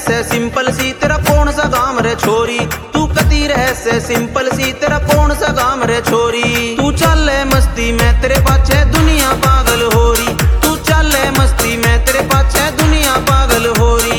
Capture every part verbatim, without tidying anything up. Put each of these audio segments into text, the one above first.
से सिंपल सी तेरा कौन सा काम रे छोरी, तू कती रह से सिंपल सी तेरा कौन सा काम रे छोरी। तू चल मस्ती में तेरे पाछे दुनिया पागल हो रही, तू चल मस्ती में तेरे पाछे दुनिया पागल हो रही।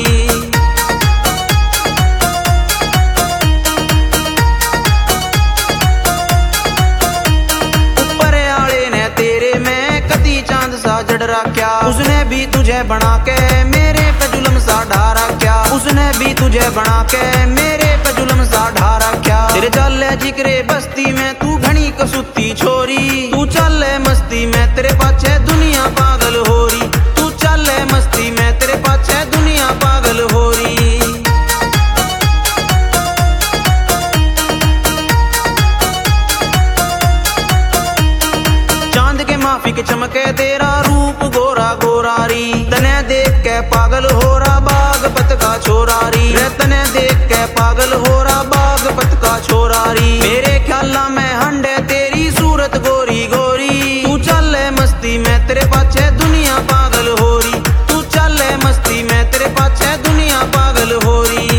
ऊपर आले ने तेरे में कती चांद सा जड़ रखा, उसने भी तुझे बना के मेरे पे जुल्म सा ढारा क्या, उसने भी तुझे बना के मेरे पे जुल्म सा ढारा क्या। तेरे चल जिक्रे बस्ती में तू घनी कसूती छोरी, तू चल मस्ती में तेरे पाछे दुनिया पागल हो रही, तू चल मस्ती में तेरे पाछे दुनिया पागल हो रही। चांद के माफी के चमके तेरा रूप गोरा गोरारी, तने देख के पागल हो रहा बागपत का छोरारी, रे तने देख के पागल हो रहा बागपत का छोरारी। मेरे ख्याला में हंडे तेरी सूरत गोरी गोरी, तू चल मस्ती में तेरे पाछे दुनिया पागल हो रही, तू चल मस्ती में तेरे पाछे दुनिया पागल हो रही।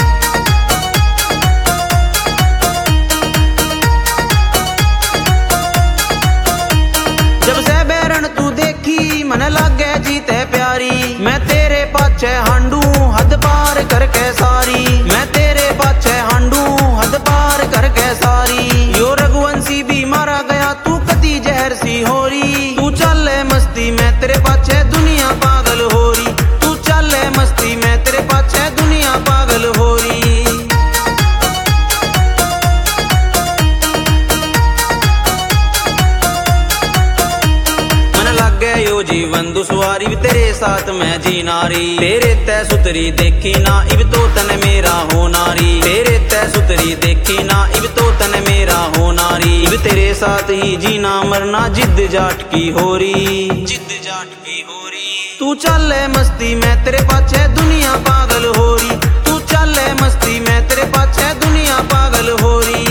जब से बैरन तू देखी मन लागे जीते प्यारी, मैं तेरे पाछे हांडू हद पार करके सारी, मैं तेरे पाछे हांडू हद पार करके सारी। यो रघुवंशी भी मारा गया तू कती जहर सी हो रही, तू चल मस्ती में तेरे पाछे दुनिया पागल हो रही, तू चल मस्ती में तेरे पाछे दुनिया पागल हो रही। यो जीवन दुश्वारी भी तेरे साथ मैं जी नारी, तेरे तय सुतरी देखी ना इब तो तन मेरा हो नारी, तेरे तय सुतरी देखी ना इब तो तन मेरा हो नारी। इब तेरे साथ ही जीना मरना जिद जाट की हो रही, जिद जाट की हो रही। तू चल मस्ती में तेरे पाछे दुनिया पागल हो रही, तू चल मस्ती में तेरे पाछे दुनिया पागल हो रही।